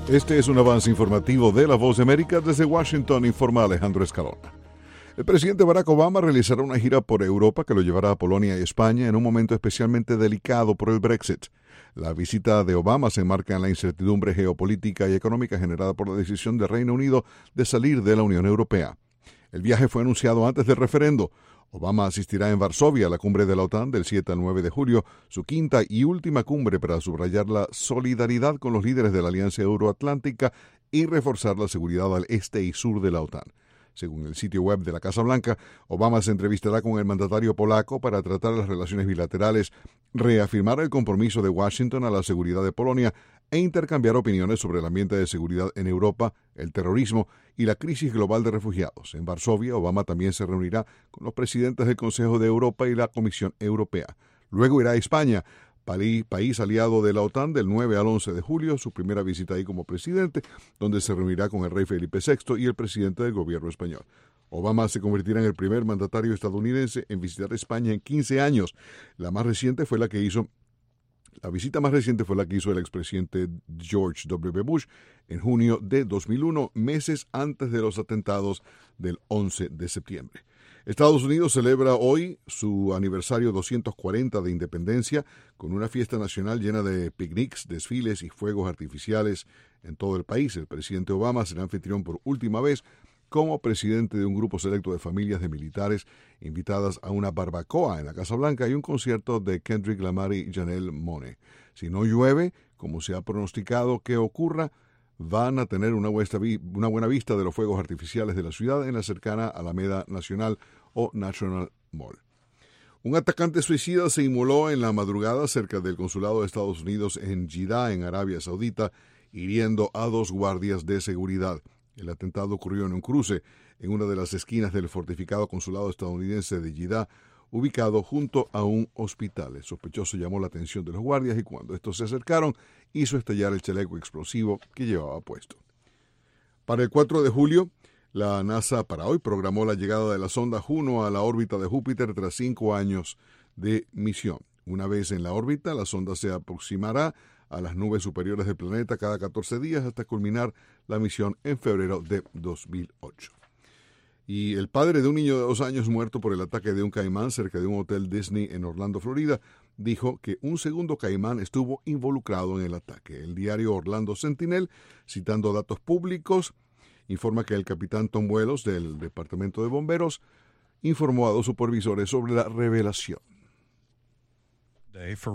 Este es un avance informativo de La Voz de América. Desde Washington informa Alejandro Escalona. El presidente Barack Obama realizará una gira por Europa que lo llevará a Polonia y España en un momento especialmente delicado por el Brexit. La visita de Obama se enmarca en la incertidumbre geopolítica y económica generada por la decisión del Reino Unido de salir de la Unión Europea. El viaje fue anunciado antes del referendo. Obama asistirá en Varsovia a la cumbre de la OTAN del 7 al 9 de julio, su quinta y última cumbre para subrayar la solidaridad con los líderes de la Alianza Euroatlántica y reforzar la seguridad al este y sur de la OTAN. Según el sitio web de la Casa Blanca, Obama se entrevistará con el mandatario polaco para tratar las relaciones bilaterales, reafirmar el compromiso de Washington a la seguridad de Polonia e intercambiar opiniones sobre el ambiente de seguridad en Europa, el terrorismo y la crisis global de refugiados. En Varsovia, Obama también se reunirá con los presidentes del Consejo de Europa y la Comisión Europea. Luego irá a España, país aliado de la OTAN, del 9 al 11 de julio, su primera visita ahí como presidente, donde se reunirá con el rey Felipe VI y el presidente del gobierno español. Obama se convertirá en el primer mandatario estadounidense en visitar España en 15 años. La visita más reciente fue la que hizo el expresidente George W. Bush en junio de 2001, meses antes de los atentados del 11 de septiembre. Estados Unidos celebra hoy su aniversario 240 de independencia con una fiesta nacional llena de picnics, desfiles y fuegos artificiales en todo el país. El presidente Obama será anfitrión por última vez como presidente de un grupo selecto de familias de militares invitadas a una barbacoa en la Casa Blanca y un concierto de Kendrick Lamar y Janelle Monáe. Si no llueve, como se ha pronosticado que ocurra, van a tener una buena vista de los fuegos artificiales de la ciudad en la cercana Alameda Nacional o National Mall. Un atacante suicida se inmoló en la madrugada cerca del consulado de Estados Unidos en Jeddah, en Arabia Saudita, hiriendo a 2 guardias de seguridad. El atentado ocurrió en un cruce en una de las esquinas del fortificado consulado estadounidense de Jeddah, ubicado junto a un hospital. El sospechoso llamó la atención de los guardias y cuando estos se acercaron, hizo estallar el chaleco explosivo que llevaba puesto. Para el 4 de julio, la NASA para hoy programó la llegada de la sonda Juno a la órbita de Júpiter tras 5 años de misión. Una vez en la órbita, la sonda se aproximará a las nubes superiores del planeta cada 14 días hasta culminar la misión en febrero de 2008. Y el padre de un niño de 2 años muerto por el ataque de un caimán cerca de un hotel Disney en Orlando, Florida, dijo que un segundo caimán estuvo involucrado en el ataque. El diario Orlando Sentinel, citando datos públicos, informa que el capitán Tom Vuelos del Departamento de Bomberos informó a 2 supervisores sobre la revelación.